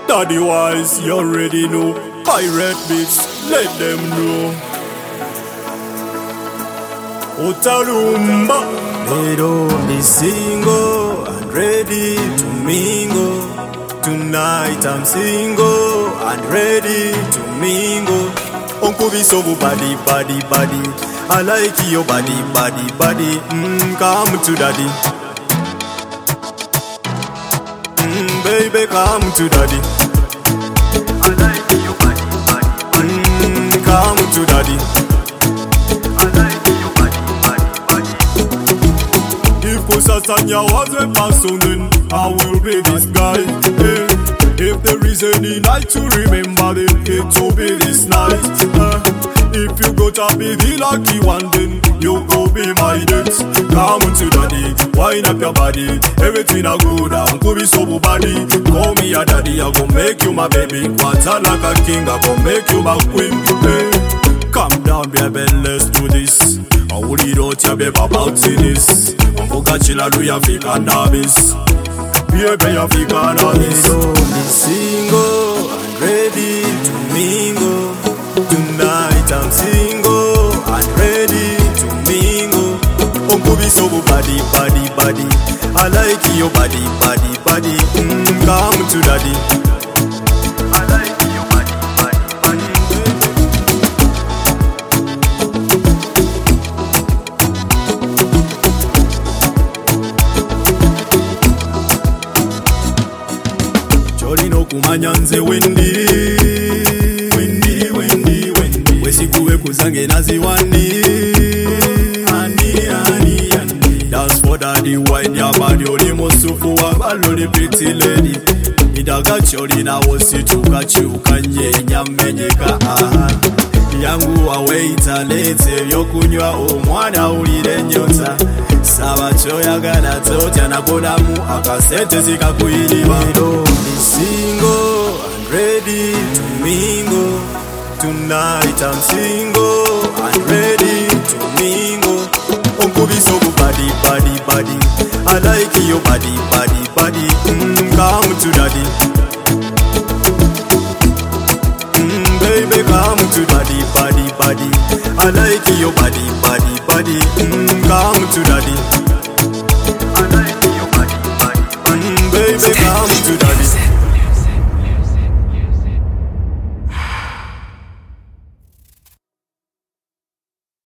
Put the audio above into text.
Daddy wise, you already know. Pirate beats, let them know. Otalumba. They don't be single and ready to mingle. Tonight I'm single and ready to mingle. Uncle be so body, body, body. I like your body, body, body. Come to daddy. Baby, come to daddy. I like your body, body, body. Come to daddy. I like your body, body, body. If Kusatanya was a person, then I will be this guy. Hey. If there is any night to remember, then it will be this night. If you gotta be the lucky one, then you go be my date. Come on to daddy, wind up your body. Everything I go down, could be so body. Call me your daddy, I go make you my baby. Water like a king, I go make you my queen. Hey. Calm down, baby, let's do this. I will eat out your baby about this. I'm forgot you like we have cannabis. Baby, you have cannabis. Be single and ready to mingle. Tonight I'm single and ready to mingle. Uncle be so body, body, body. I like your body, body, body. Come to daddy. I like your body, body, body. Jolly no kumanya nze wendi. Wesikuwe kuzange naziwandi. Dance for daddy, wine your body. Oli musufu wa baloli pretty lady. Idaga chori na wosituka chuka nyenya menyeka. Yangu waweita lete yokunywa omwana ulire nyota. Saba choyagala totya nakodamu akasente sikakuyiriba. Be single and ready to mingle. Tonight I'm single and ready to mingle. Uncle be so body, body, body. I like your body, body, body. Come to daddy. Baby, come to daddy, body, body. I like your body, body, body. Come to daddy.